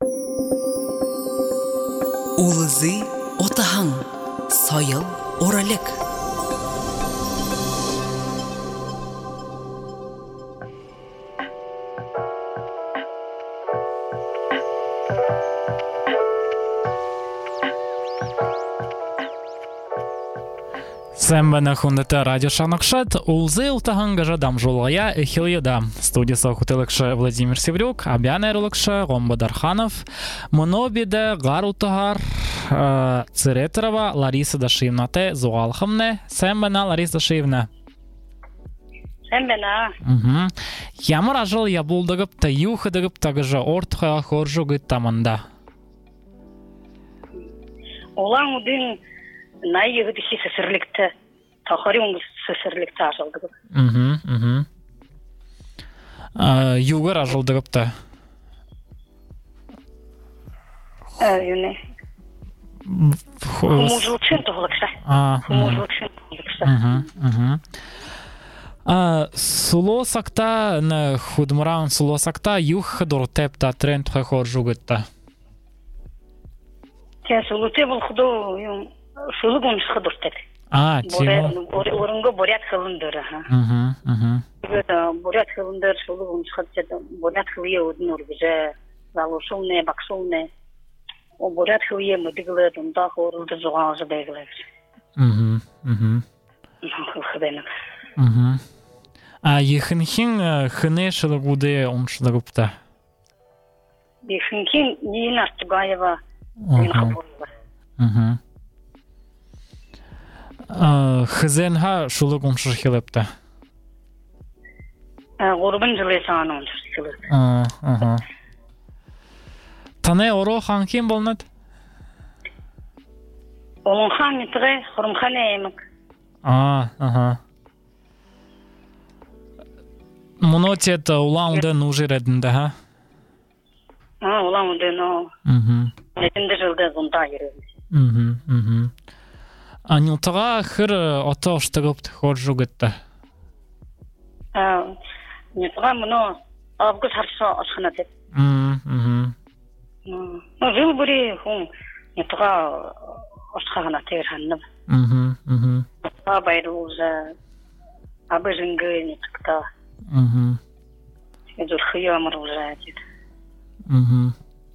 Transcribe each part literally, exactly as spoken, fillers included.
Улызы отаһың, сайыл оралек. Сәмбәне хундата радио шанакшат, улзы ултаһың жадам жолгая эхиледа. Студиясы хутылыкшы Владимир Севрюк, абян эрулыкшы Гомба Дарханов, монобиде гар утагар Церетерова Лариса Дашиевна те зуалхымне. Сәмбәне Лариса Дашиевна. Сәмбәне. Угу. Ямар ажыл ябулдыгып та юхыдыгып тагыжы ортха хоржу гыт таманда. Олаң удын най егдиши сесерликте тахари уң сесерликте ажылдыгып. Угу, угу. А югар ажылдыгып та. Юне. Хумужлыкшын тоғылыкша. А, Хумужлыкшын тоғылыкша. угу, угу. А суло сакта на худмуран суло сакта юх дортеп та тренд хоржу гыт та. Ке сулуте бұл худо юм шулук он шходуртет. А, тема. Орынга борят хылындыр. Угу, угу. Борят хылындыр, шулук он шходуртет. Борят хылые удын ургыжа, залушулне, бакшулне. О борят хылые мыдыглы, дунда хорылды зуғанжы бәйгілер. Угу, угу. Хыдайнық. Угу. А ехынхин хыне шылыгуде он шылыгыпта. Ехынхин нейін Артугаева дейін Угу. хабуылы. Угу. Хызенха шулык он шылыгыпта. Ғұрбын жылы сағаны он шылы. Ага. Тане оро ханкин болнат? Олың хан метіғі, құрым хан әймік. А, ага. Мұно тет улаунда нужи редінде, ха? Олаң үден о, Угу. нәтінді жылды зұнда ереді. Угу, угу. А нютыға хыр ото оштығып хоржу гытта. Нетіға мұны август харса ашқына дед. Угу. Жыл бүрі хүн нетіға ашқағына тегір ханнып. Угу, угу. Абайды ұлжа, абы жыңғы нетіқта, Угу. жүр хүйі амыр ұлжа дед. Угу.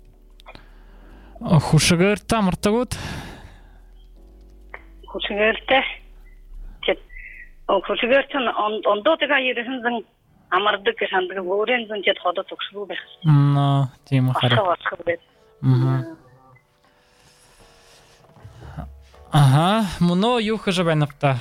Хушыгыр тамырты гуд? Хушыгырты, дед. Хушыгыртын ондо тіға ерісінзің амырды кешандығы өрензің дед хода тұқшылу бәхіз. Ну, тема хара. Ашқа ашқы бәд. Угу. Ага, мұно юхы жабайныпта.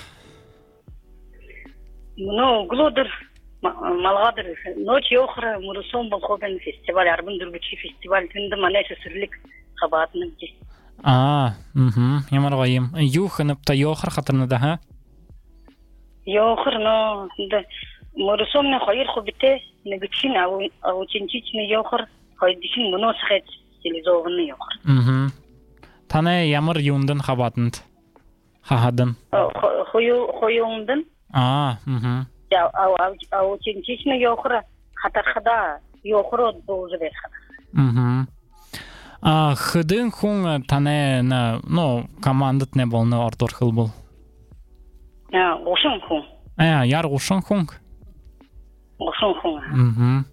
Ну, глодыр, малғадыр, ночь еқыры Мұрысон бұл қобен фестиваль, арбын дүргічі фестиваль, түнді манайшы сүрлік қабатының де. А, угу, ямар ғайым. Юхыныпта йоқыр қатырныда, ха? Еқыр, но, Мұрысон мен қайыр қобете, негічін, аученчичіні еқыр, қайдішін мұно сықет стилизованы еқыр. Угу. Тане ямар юндын қабатынд? Хахадын? Қойуыңдың, А, угу. аученчичіні еқыр, қатарқыда еқыр болжы бер қада. Угу. А хыдын хун тане на, ну, командат не бол, на Артур хыл бол. Ғошын хүн. А, яр ғошын хун? Ғошын хүн. Угу.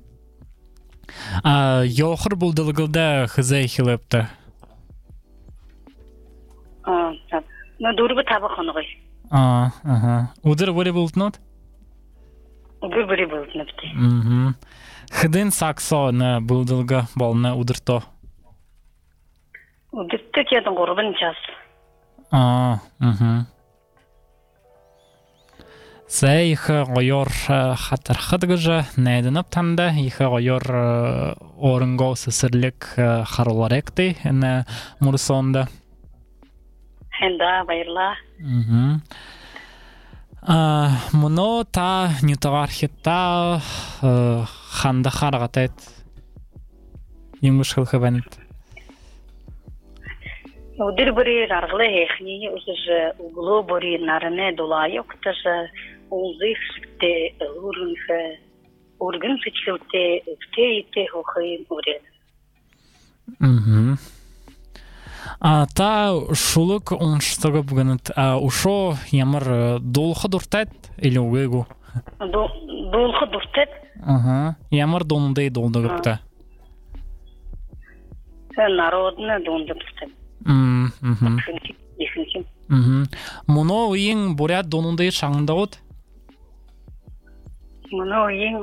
А йоқыр бұлдылғылда хызай хилепті? Но дұрбы табы қонығай. А, ага. Удыр bëri бұлтынот? Удыр bëri бұлтыныпты. Угу. Хыдын саксо на бұлдылғы болны удырто? Удырты кедің ғұрбын час. А, угу. Сәй ихы ғойор хатыр хыдгыжы нәйдініп танда, ихы ғойор орынго сысырлік харулар әкті әні Мұрысонда. Хенда, байырла. Угу. Мұно та нютағар хетта ханды қарғатайд. Емгіш қылқы бәнет. Удыр bëri рарғылы әхні, ұзыр ұғылы bëri нарыны долайы ұқтыр, ұлзы шікті ұрынғы, ұргын сычылты, үкте ете ұқыйын ұрен. Мгм. А та шулык онштыгы бүгінет, а ушо ямар долхы дуртет или угегу? Долхы дуртет. Ага. Ямар дондай долдыгыпта? Народны донды дуртет. Мгм. Ихинчим. Мгм. Муно ең бурят донундай шаңында от? Муно ең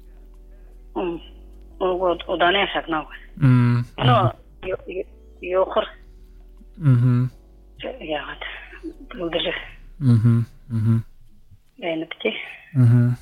одан яшақнау. Мгм. Муно йоқыр. Мгм. Яғат. Бұлдыры. Мгм. Мгм. Әйніпте. Мгм.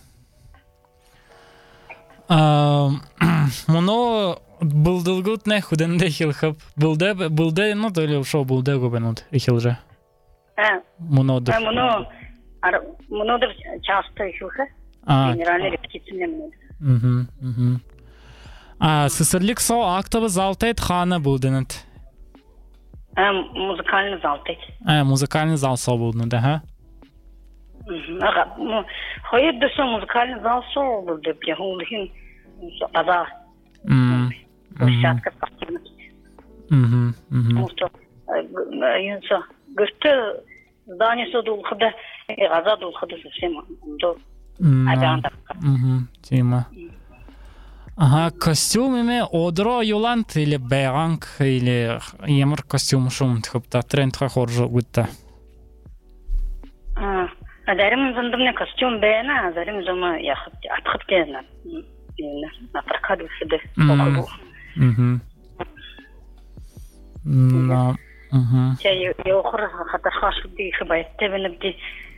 Муно булдылгут не худенде хилхып. Булде булде ну то ли шо булде губенут хилже. А. Муно да. Муно ар муно да часто хилха. А. Генеральный репетиция муно. Мгм. Мгм. А сесерлик со актовы залтет хана булденет. А музыкальный залтет. А музыкальный зал со булден да, ха? Ага, ну, ходит до со музыкальный зал со булды, бьехулхин базар. Мм. Площадка спортивная. Мгм. Мгм. Ну что, юнца, гости здание со дулхада, и газа дулхада совсем до аганда. Мгм. Тема. Ага, костюмами одро юлант или беранг или ямар костюм шум тхыпта тренд хахоржо гутта. А, дарим зандымне костюм бена, а дарим зама яхып атхып кезна. На прокаду себе около. Мгм. На. Мгм. Я йохор хата хашди хбай тебенбди.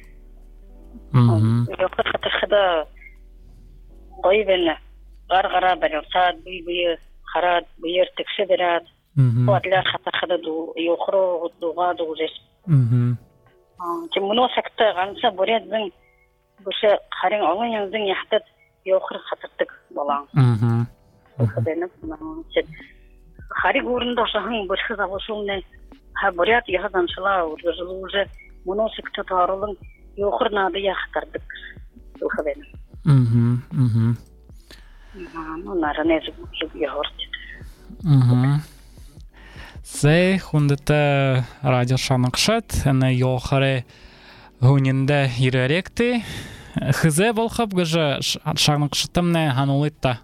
Мгм. Йохор хата хада гойбена. Гар-гара барсад бүй-бүй харат бүйер текшедерат. Мгм. Ватлар хата хада ду йохро дуга дугез. Мгм. Тем муно секта ганса бурядың буша харин алыныңдың яхтат йохор хататтык балаң. Мгм. Хаденеп чет хари гурында шахын бушхы завошулны ха бурят яхадан шла уже муно секта тарылың йохор нады яхтардык. Хаденеп. Мгм. Мгм. Ну, наверное, зуб йогурт. Мгм. Сей хундата радио шанакшат на йохаре гунинде иреректи. Хызе болхап гыжа шанакшатымне ханулитта.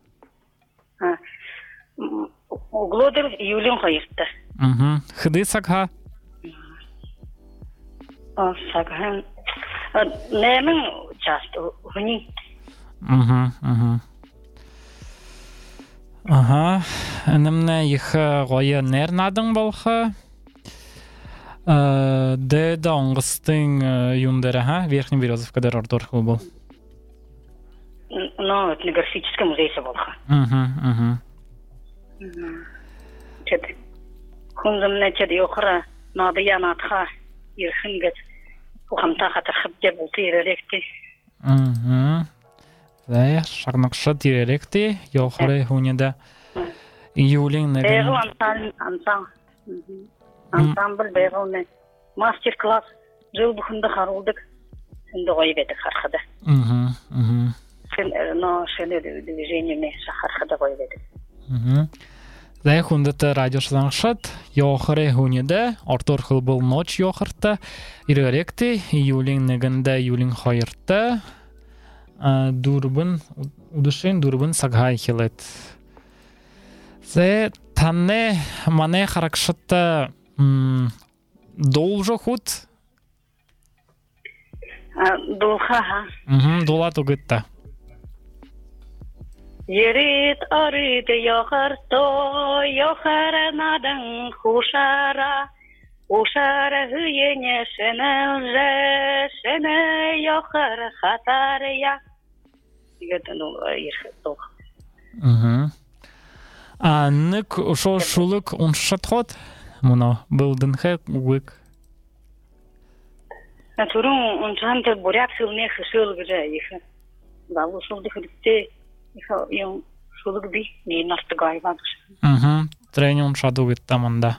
Углодыр июлин хайыртта. Мгм. Хыды сакха? О, сакхан. Немин часто хуни. Мгм. Мгм. Ага, немне их гое нер надың болха. Де да оңғыстың юндары, ха? Верхний Березовка дер ордор хыл бол. Ну, этнографический музей болха. Мгм. Мгм. Чет. Хунзамне чет йохра надыя натха ирхингет. Ухамта хата хыбде болты иреректи. Мгм. Зай, шарнақша директи, йохаре хунида. Июлин Бегу неген. ансамбль, ансамбль. Ансамбль бегу мастер-класс. Жыл бухында харылдык. Сында гойбедик хархада. Мгм. Мгм. Но шене движение ме хархада гойбедик. Мгм. Зай хундата радио шанакшат, йохаре хунида, ортор хыл бол ночь йохарта, иреректи, июлин негенда, июлин хайырта. Дурбын, удушин дурбын сагхай хилет. Зе танне мане харакшатта должо худ. Дулха. Мгм, дола тугытта. Ерит арит йохарто, йохара надан хушара. Ушара хыене шенелже, шене йохар хатария. Это ну ирхтох. Мгм. А нык шо шулык он шатхот? Муно билден хек уик. На турун он чанте бурят хылне хышыл гыжа их. Даву шулды хритте их юм шулык би не настыгай бак. Мгм. Тренинг шадугит таманда.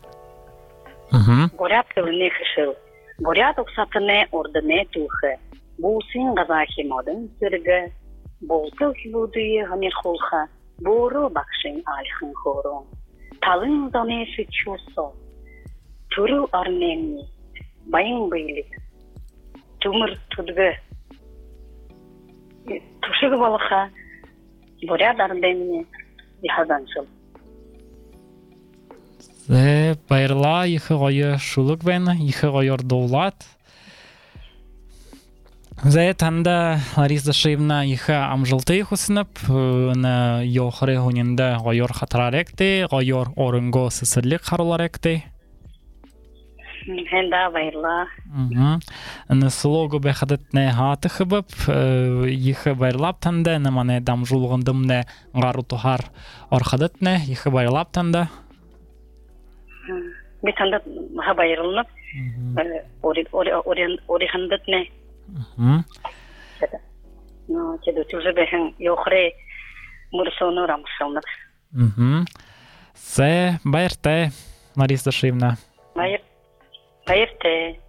Мгм. Бурят хылне хышыл. Бурят оксатыне ордыне тухе. Бусын газахи модын сыргы, болтыл хилудуи гамир холха, бору бакшин альхын хорон. Талын занеси чусо, туру арнемни, байын бейлик, тумыр тудгы, тушығы балыха, боряд ардемни, ихаданшыл. Зе байрла ихы гойы шулук бен, ихы гойыр доулат. Зе танда Лариса Шаевна ихы амжылты хусынып, на йохры гунинда гойыр хатыраректе, гойыр орынго сысырлик харуларекте. Хенда байрла. На слогу бехадетне хаты хыбып, ихы байрлап танда, на мане дамжулғындымне гару тухар орхадетне, ихы байрлап танда. Bir tane daha bayırılıp, ori ori ori ori handet ne? No, jadi tu sebehang yokre mursono ramsonat. Se bayırte, Лариса Шаевна. Bayır, bayırte.